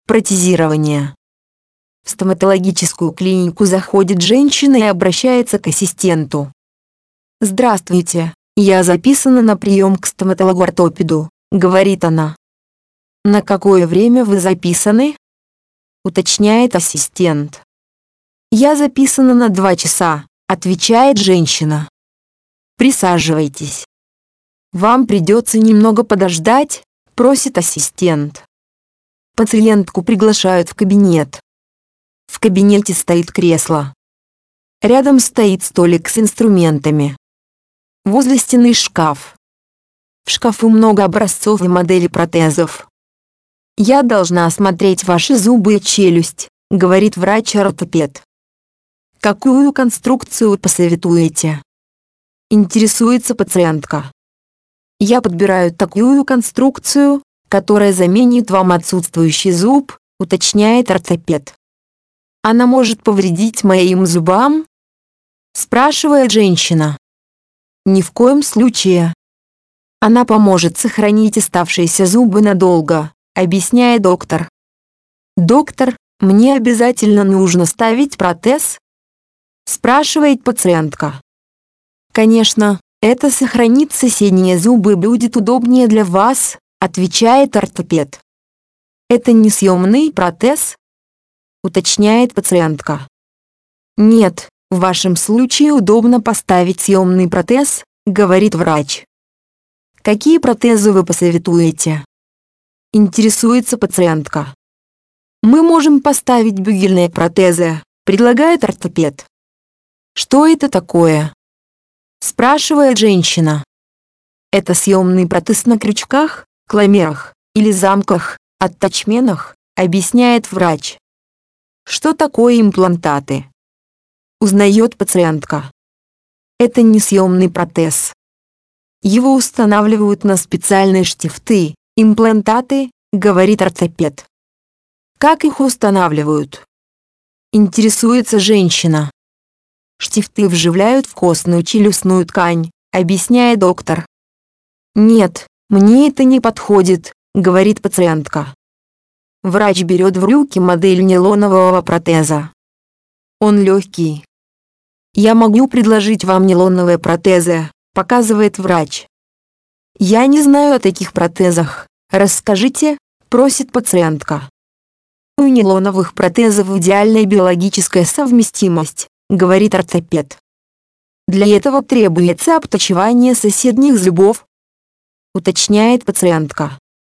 Протезирование. В стоматологическую клинику заходит женщина и обращается к ассистенту. «Здравствуйте, я записана на прием к стоматологу-ортопеду», — говорит она. «На какое время вы записаны?» — уточняет ассистент. «Я записана на 2 часа», — отвечает женщина. «Присаживайтесь». «Вам придется немного подождать», — просит ассистент. Пациентку приглашают в кабинет. В кабинете стоит кресло. Рядом стоит столик с инструментами. Возле стены шкаф. В шкафу много образцов и моделей протезов. «Я должна осмотреть ваши зубы и челюсть», — говорит врач-ортопед. «Какую конструкцию посоветуете?» Интересуется пациентка. «Я подбираю такую конструкцию, которая заменит вам отсутствующий зуб», — уточняет ортопед. «Она может повредить моим зубам?» — спрашивает женщина. «Ни в коем случае. Она поможет сохранить оставшиеся зубы надолго», — объясняет доктор. «Доктор, мне обязательно нужно ставить протез?» — спрашивает пациентка. «Конечно, это сохранит соседние зубы и будет удобнее для вас», — отвечает ортопед. «Это не съемный протез?» — уточняет пациентка. «Нет, в вашем случае удобно поставить съемный протез», — говорит врач. «Какие протезы вы посоветуете?» — интересуется пациентка. «Мы можем поставить бюгельные протезы», — предлагает ортопед. «Что это такое?» — спрашивает женщина. «Это съемный протез на крючках, кламерах или замках, аттачменах», — объясняет врач. «Что такое имплантаты?» — узнает пациентка. «Это не съемный протез. Его устанавливают на специальные штифты, имплантаты», — говорит ортопед. «Как их устанавливают?» — интересуется женщина. «Штифты вживляют в костную челюстную ткань», — объясняет доктор. «Нет, мне это не подходит», — говорит пациентка. Врач берет в руки модель нейлонового протеза. Он легкий. «Я могу предложить вам нейлоновые протезы», — показывает врач. «Я не знаю о таких протезах. Расскажите», — просит пациентка. «У нейлоновых протезов идеальная биологическая совместимость», — говорит ортопед. «Для этого требуется обтачивание соседних зубов», — уточняет пациентка.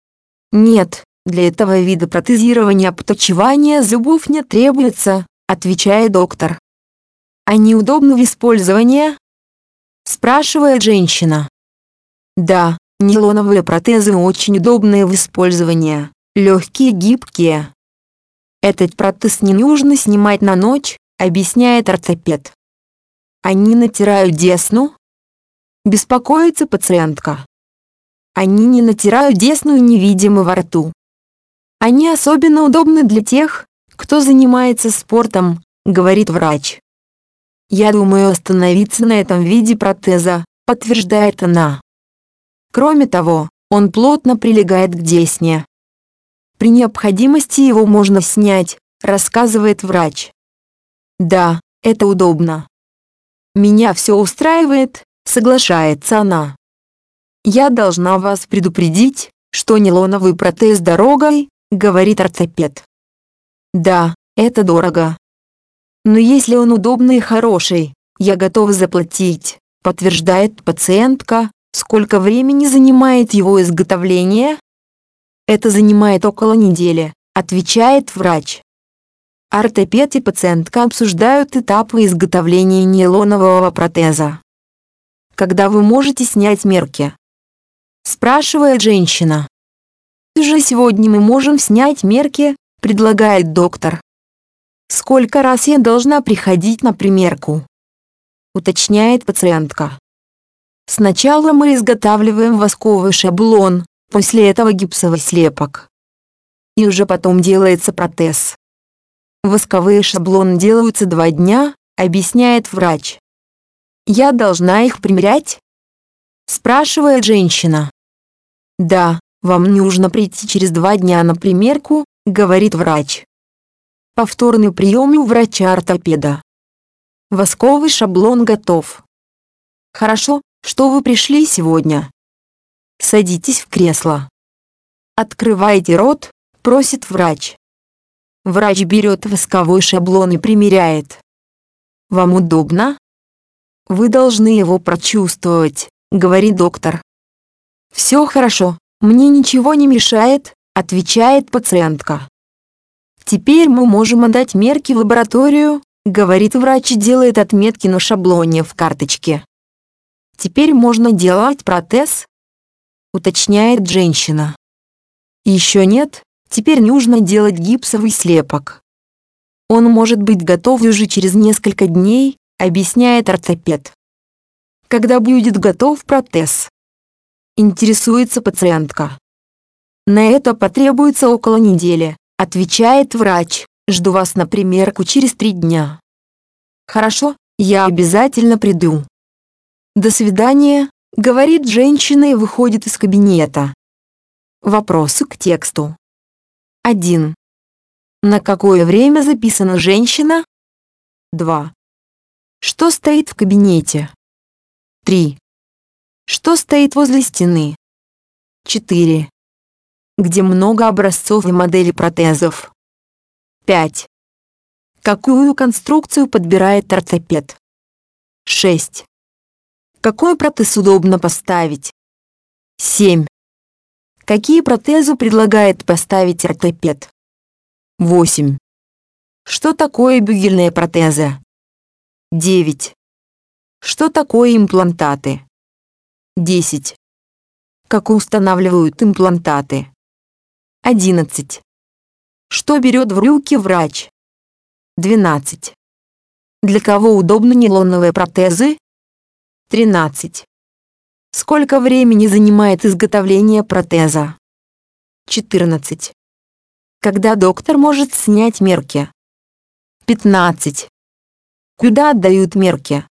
«Нет, для этого вида протезирования обтачивание зубов не требуется», — отвечает доктор. «Они удобны в использовании?» — спрашивает женщина. «Да, нейлоновые протезы очень удобные в использовании, легкие и гибкие. Этот протез не нужно снимать на ночь», — объясняет ортопед. «Они натирают десну?» — беспокоится пациентка. «Они не натирают десну и невидимы во рту. Они особенно удобны для тех, кто занимается спортом», — говорит врач. «Я думаю остановиться на этом виде протеза», — подтверждает она. «Кроме того, он плотно прилегает к десне. При необходимости его можно снять», — рассказывает врач. «Да, это удобно. Меня все устраивает», — соглашается она. «Я должна вас предупредить, что нейлоновый протез дорогой», — говорит ортопед. «Да, это дорого. Но если он удобный и хороший, я готова заплатить», — подтверждает пациентка. «Сколько времени занимает его изготовление?» «Это занимает около недели», — отвечает врач. Ортопед и пациентка обсуждают этапы изготовления нейлонового протеза. «Когда вы можете снять мерки?» — спрашивает женщина. «Уже сегодня мы можем снять мерки», — предлагает доктор. «Сколько раз я должна приходить на примерку?» — уточняет пациентка. «Сначала мы изготавливаем восковый шаблон, после этого гипсовый слепок. И уже потом делается протез. Восковые шаблоны делаются 2 дня», — объясняет врач. «Я должна их примерять?» — спрашивает женщина. «Да, вам нужно прийти через 2 дня на примерку», говорит врач. Повторный прием у врача-ортопеда. Восковый шаблон готов. Хорошо, что вы пришли сегодня. Садитесь в кресло. Открывайте рот, просит врач. Врач берет восковой шаблон и примеряет. Вам удобно? Вы должны его прочувствовать, говорит доктор. Все хорошо, мне ничего не мешает, отвечает пациентка. Теперь мы можем отдать мерки в лабораторию, говорит врач и делает отметки на шаблоне в карточке. Теперь можно делать протез, уточняет женщина. Еще нет, теперь нужно делать гипсовый слепок. Он может быть готов уже через несколько дней, объясняет ортопед. Когда будет готов протез? Интересуется пациентка. На это потребуется около недели, отвечает врач. Жду вас на примерку через 3 дня. Хорошо, я обязательно приду. До свидания, говорит женщина и выходит из кабинета. Вопросы к тексту. 1. На какое время записана женщина? 2. Что стоит в кабинете? 3. Что стоит возле стены? 4. Где много образцов и моделей протезов? 5. Какую конструкцию подбирает ортопед? 6. Какой протез удобно поставить? 7. Какие протезы предлагает поставить ортопед? 8. Что такое бюгельные протезы? 9. Что такое имплантаты? 10. Как устанавливают имплантаты? 11. Что берет в руки врач? 12. Для кого удобны нейлоновые протезы? 13. Сколько времени занимает изготовление протеза? 14. Когда доктор может снять мерки? 15. Куда отдают мерки?